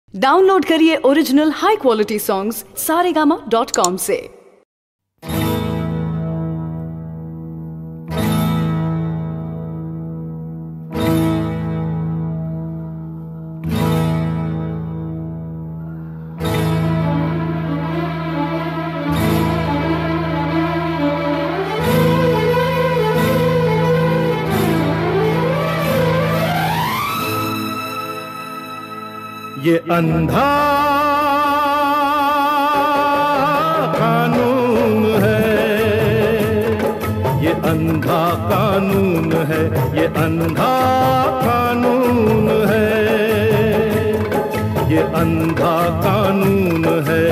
Download करिए original high quality songs saregama.com से। ये अंधा कानून है, ये अंधा कानून है, ये अंधा कानून है, ये अंधा कानून है।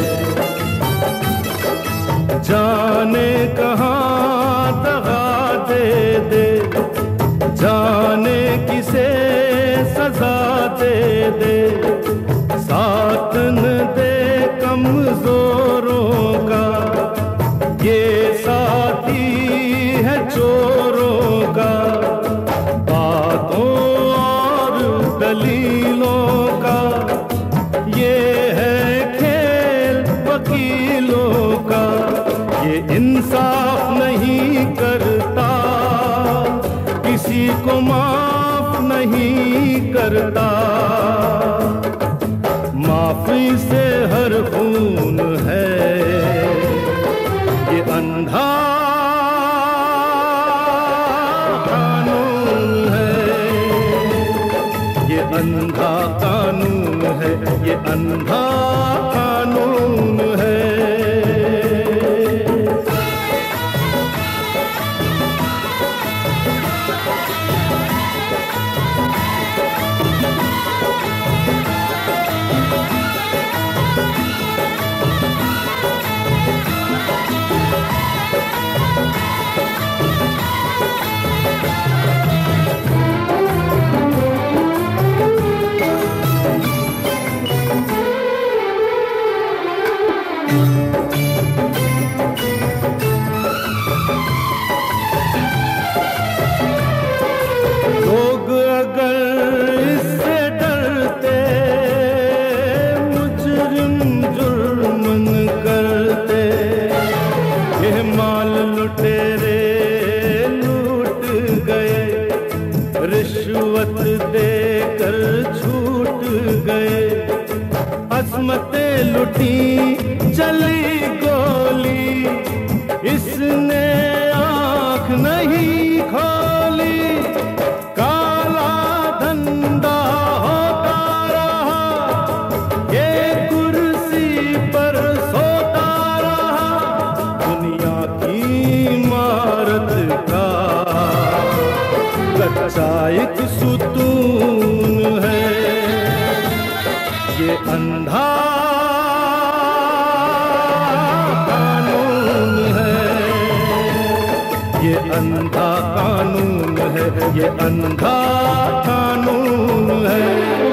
जाने कहाँ दगा दे दे, जाने किसे सजा दे दे, साथ न दे कमजोरों का, ये साथी है चोरों का। बातों और दलीलों का ये है खेल वकीलों का, ये इंसाफ नहीं करता, किसी को माफ नहीं करता। माफी से हर खून है, ये अंधा कानून है, ये अंधा कानून है, ये अंधा कानून है। लोग अगर इससे डरते, मुजरिम जुर्मन करते, ये माल लुटेरे लूट गए, रिश्वत देकर छूट गए, अस्मतें लुटी चली गोली, इसने आँख नहीं खोली। काला धंधा होता रहा, ये कुर्सी पर सोता रहा, दुनिया की इमारत का कच्चा एक सुतून है, ये अंधा कानून है, ये अंधा कानून है, ये अंधा कानून है।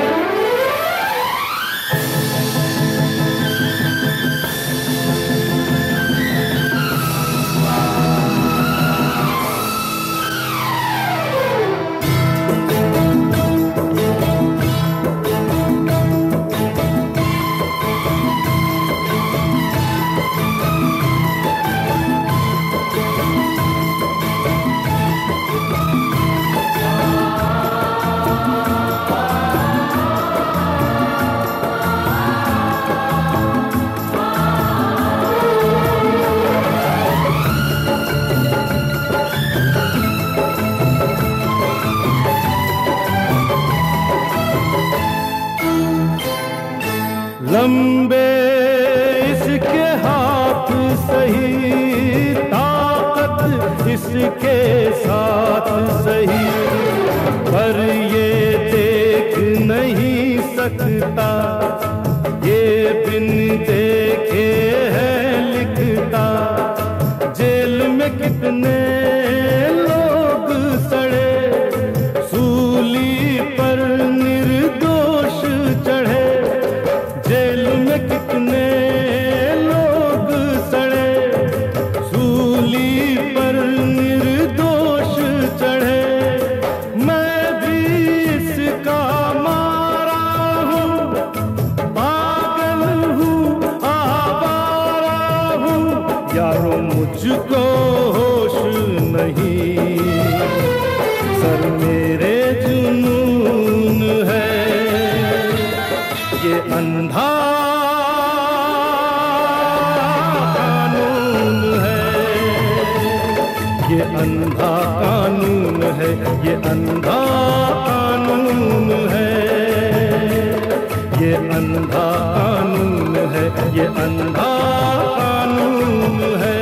लंबे इसके हाथ सही, ताकत इसके साथ सही, पर ये देख नहीं सकता, ये बिन देखे है लिखता। जेल में कितने लोग सड़े, सूली पर निर्दोष चढ़े, जेल में कितने लोग सड़े, सूली पर निर्दोष चढ़े। मैं भी इसका मारा हूँ, मुझको होश नहीं, सर मेरे जुनून है, ये अंधा कानून है, ये अंधा कानून है, ये अंधा कानून है, ये अंधा कानून है, ये अंधा कानून है,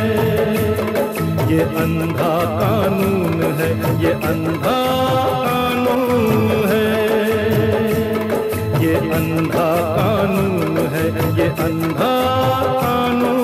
ये अंधा कानून है, ये अंधा कानून है, ये अंधा कानून है, ये अंधा कानून